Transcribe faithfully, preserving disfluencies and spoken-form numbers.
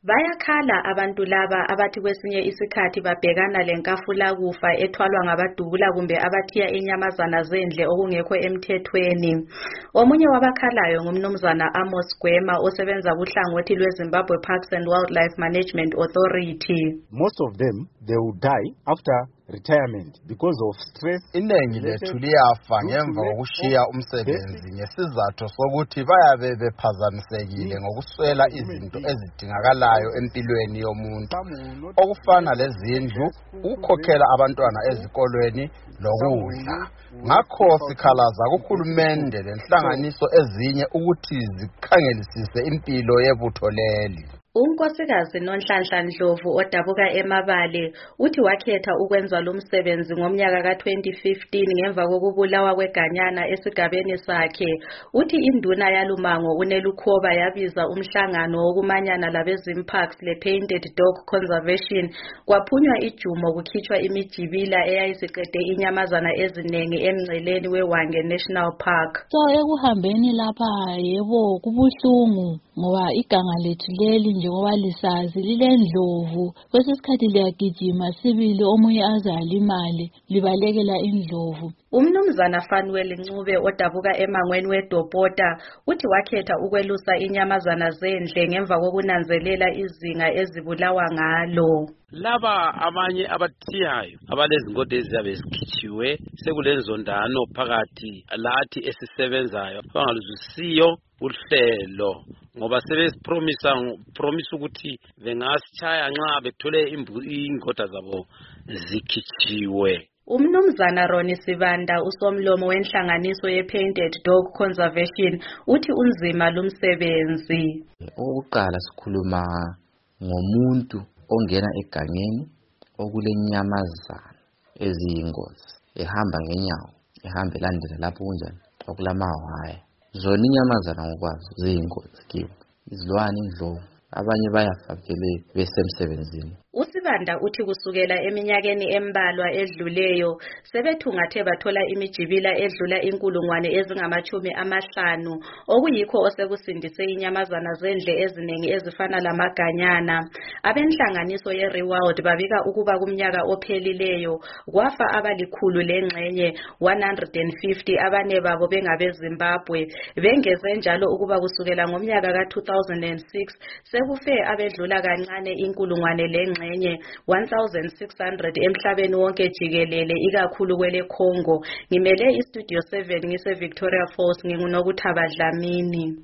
Bayakhala abantu laba abathi kwesinye isikhathi babhekana lenkafulakufa ethwalwa ngabadubula kumbe abathiya inyamazana zendle okungekho emthethweni. Omunye wabakhalayo ngumnumzana Amos Gwema osebenza kuhlangothi lweZimbabwe Parks and Wildlife Management Authority. Most of them they will die after retirement because of stress. Inengi lethu liyafa ngemva kokushiya umsebenzi ngesizathu sokuthi bayabe bephazamisekile ngokuswela izinto ezidingakalayo empilweni yomuntu okufana lezindlu, ukukhokhela abantwana ezikolweni lokudla. Ngakho sikhalaza kuhulumende lenhlanganiso ezinye ukuthi zikhangelisise impilo yebutho leli. Unkosikazi Nonhlanhla Ndlovu odabuka eMabale uthi wakhetha ukwenza lo msebenzi ngomnyaka ka twenty fifteen ngemva kokubulawa kweganyana esigabeni sakhe. Uthi induna yalumango uNelukhoba yabiza umhlangano wokumanyana labezimparks le-Painted Dog Conservation kwaphunywa ijumo kukhitshwa imijibila eyayisiqede inyamazana ezinengi emngceleni weWange National Park. So ekuhambeni lapha yebo kubuhlungu ngoba iganga lethu leli njengoba lisazi lilendlovu kwesisikhathi liyagijima sibili omunye azalimale libalekela indlovu. Umnumzana Fanuel Ncube odabuka emangweni weDopota uthi wakhetha ukwelusa inyamazana zendle ngemva kokunanzelela izinga ezibulawa ngalo. Laba abanye abathiyayo abalezingodo eziyabe zikhitshiwe sekulenzondano phakathi lathi esisebenzayo bangaluzisiyo uhlelo ngoba sebesipromisa promise ukuthi bengasitshaya nxa bethole ingoda zabo zikhitshiwe. Umnumzana Ronnie Sibanda usomlomo wenhlanganiso ye-Painted Dog Conservation uthi unzima lumsebenzi. Okokuqala sikhuluma ngomuntu ongena egangeni okulenyamazana eziyingozi ehamba ngenyawo ehamba elandela lapho kunjani okulamawaya. Zona inyamazana ngokwazo ziyingozi kibo, izilwane, indlovu, abanye bayafa vele besemsebenzini. Usibanda uthi kusukela eminyakeni embalwa edluleyo sebethungathe bathola imijibila edlula inkulungwane ezingamachumi amahlanu okuyikho osekusindise inyamazana zendle eziningi ezifana lamaganyana. Abenhlanganiso ye-Rewild babika ukuba kumnyaka ophelileyo kwafa abalikhulu lengxenye one hundred fifty abane babo bengabeZimbabwe. Bengeze njalo ukuba kusukela ngomnyaka ka two thousand six sekufe abedlula kancane inkulungwane lengxenye one thousand six hundred emhlabeni wonke jikelele ikakhulu kwele Congo. Ngimele iStudio seven ngise Victoria Falls nginguNokuthaba Dlamini.